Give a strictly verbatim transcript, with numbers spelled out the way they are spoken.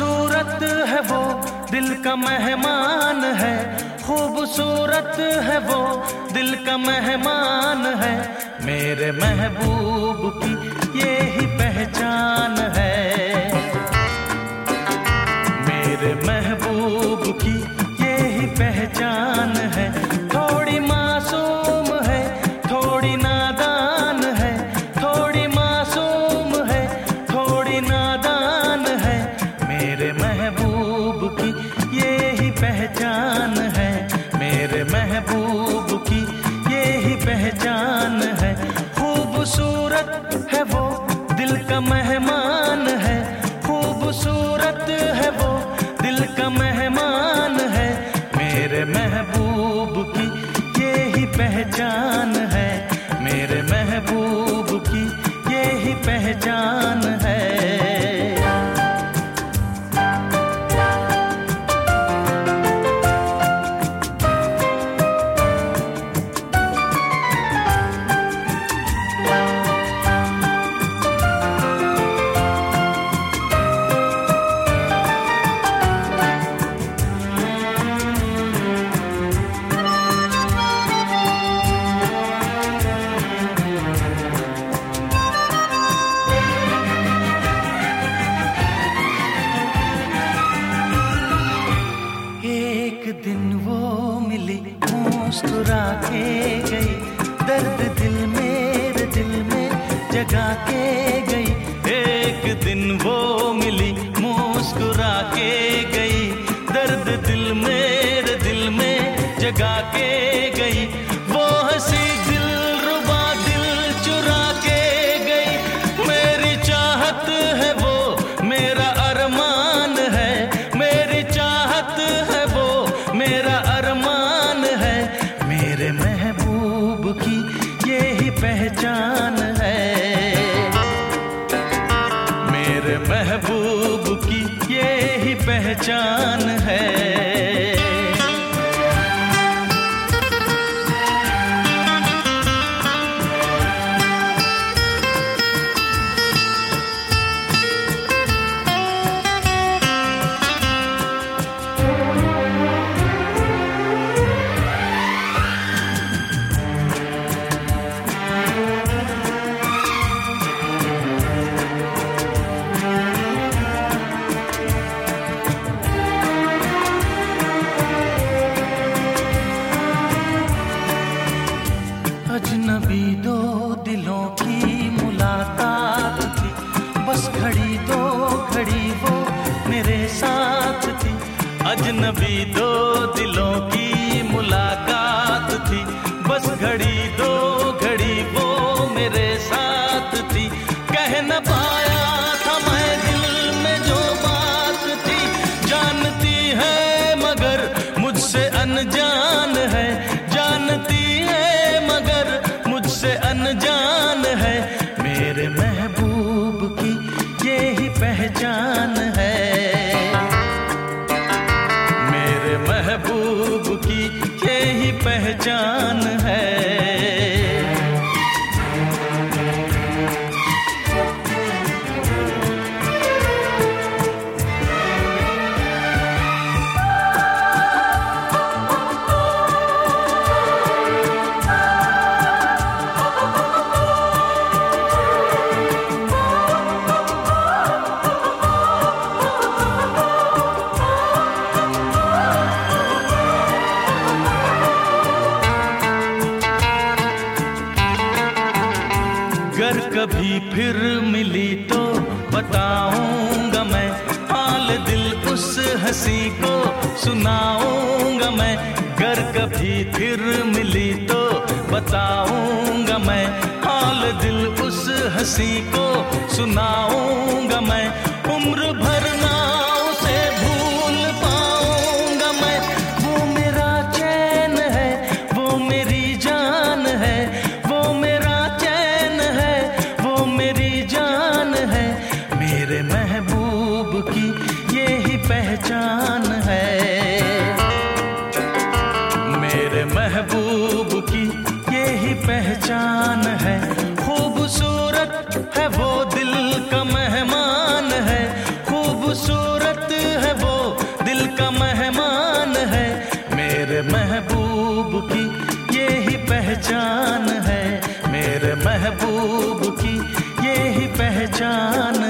खूबसूरत है वो दिल का मेहमान है, खूबसूरत है वो दिल का मेहमान है। मेरे महबूब की ये ही पहचान है, मेरे महबूब की ये ही पहचान है। थोड़ी मासूम है, थोड़ी नादान है, थोड़ी मासूम है, थोड़ी नादान है। मेरे महबूब की ये ही पहचान है, मेरे महबूब की ये ही पहचान है। खूबसूरत है वो दिल का मेहमान है, खूबसूरत है वो दिल का मेहमान है। मेरे महबूब की ये ही पहचान है, मेरे महबूब की ये ही पहचान है। एक दिन वो मिली मुस्कुरा के गई, दर्द दिल मेरे दिल में जगा के गई। एक दिन वो मिली मुस्कुरा के गई, दर्द दिल मेरे दिल में जगा के गई। वो हंसी दिल रुबा दिल चुरा के गई, मेरी चाहत है वो मेरा अरमान है, मेरी चाहत है वो मेरा अरमान है। मेरे महबूब की ये ही पहचान है, मेरे महबूब की ये ही पहचान है। अजनबी दो दिलों की मुलाकात थी, बस घड़ी दो घड़ी वो मेरे साथ थी। अजनबी दो दिलों की मुलाकात थी, बस घड़ी दो घड़ी वो मेरे साथ थी। कह न पाया था मैं दिल में जो बात थी, जानती है मगर मुझसे अनजान है, जानती है मगर मुझसे अनजान है। मेरे महबूब की ये ही पहचान है, मेरे महबूब की ये ही पहचान है। अगर कभी फिर मिली तो बताऊंगा मैं, हाल दिल उस हंसी को सुनाऊंगा मैं। अगर कभी फिर मिली तो बताऊंगा मैं, हाल दिल उस हंसी को सुनाऊंगा मैं। उम्र भर ना उसे भूल पाऊंगा मैं, वो मेरा चैन है, वो मेरी जान है, वो मेरा चैन है, वो मेरी जान है। मेरे महबूब की ये ही पहचान है, मेरे महबूब की ये ही पहचान है। खूबसूरत है वो दिल का मेहमान है, खूबसूरत पहचान